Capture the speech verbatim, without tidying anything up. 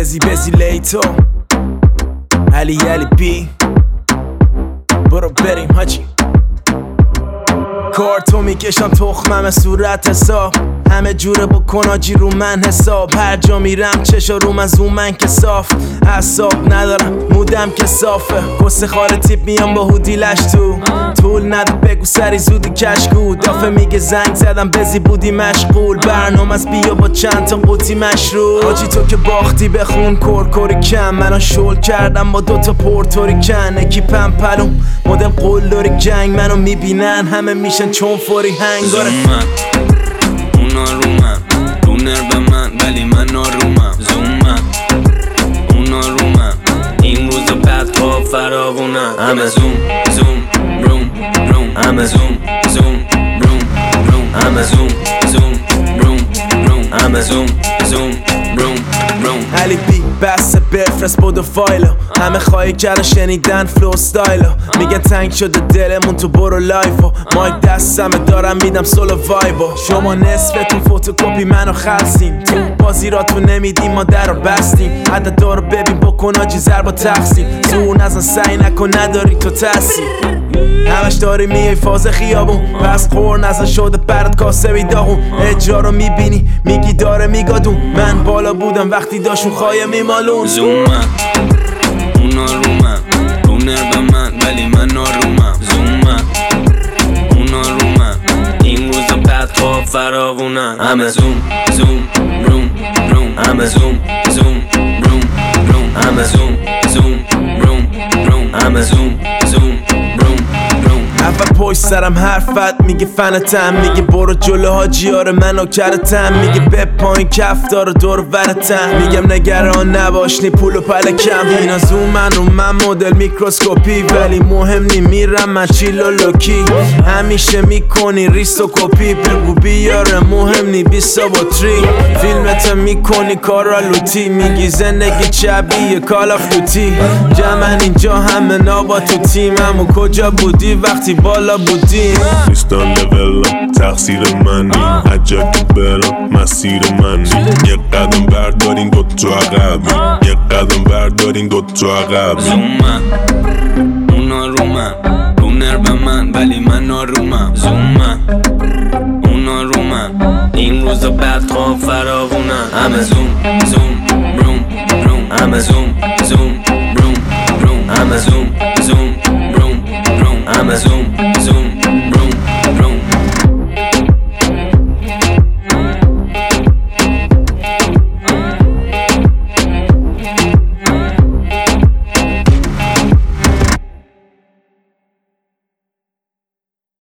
بزی بزی لیتو علی علی بی برو بریم حاجی کارتو میکشم تخمم صورت حساب همه جوره بکن آجی رو من حساب هر جا میرم چشا رو من زوم من که صاف حساب ندارم مودم که صافه کس خال تیپ میام با هودی لش تو طول نده بگو سری زودی کشکو دافه میگه زنگ زدم بزی بودی مشغول برنامه از بیا با چند تا قوطی مشروب آجی تو که باختی بخون کرکوری کم منو شل کردم با دوتا پورتوری کن اکیپم پلوم مدل قلدری جنگ منو میبینن همه میشن چون فوری هنگاره اونا رو من رو نرو من ولی من نارومم زومم اونا رو من این روزا بعد ها فراوونم همه زوم زوم روم روم همه زوم زوم روم روم همه زوم زوم روم روم همه زوم زوم روم روم علی بی بسته بفرست بودو فایلو همه خواهی کرده شنیدن فلو ستایلو میگن تنگ شده دلمون تو برو لایفو مایک دستمه دارم میدم سولو وایبو شما نصفتون فوتوکوپی منو خلصین تو بازی را تو نمیدیم ما در رو بستیم حتی دارو ببین بکن آجی ضربا تقسیم زور نزن سعی نکن نداری تو تاثیر همش داری میای فاز خیابون پس خور نزن شده برات کاسه بی داغون اجرا رو میبینی میگی داره میگادون من بالا بودم وقتی داشون خواهی میمالون زومم اونا رو من رو نرو من ولی من نارومم زومم اونا رو من این روزا بعد خواب فراوونن همه زوم زوم روم روم همه زوم زوم روم روم همه زوم زوم روم روم همه زوم زوم روم روم اول پشت سرم حرفت میگه فنتم میگه برو جلو حاجیاره منو کرتم میگه به پایین کف داره دور ورتم میگم نگران نباش نی پول و پلکم اینا زوم من رو من مدل میکروسکوپی ولی مهم نی میرم من چیل و لوکی همیشه میکنی ریست و کپی بگو بیاره مهم نی بیستا با تری فیلمت میکنی کارا لوتی میگی زندگی شبیه کال آف دوتی جمعن اینجا همه نابا تو تیمم و کجا بودی وقتی بالا بودیم نیستان لولم تقصیر منی عجب که برم مسیر منی یه قدم بردارین دوتا عقبی یه قدم بردارین دوتا عقبی زومم اونا رو من رو نرو من ولی من نارومم زومم اونا رو من این روزا بعد خواب فراوونن همه زوم زوم روم روم همه زوم زوم روم روم همه زوم زوم روم روم همه زوم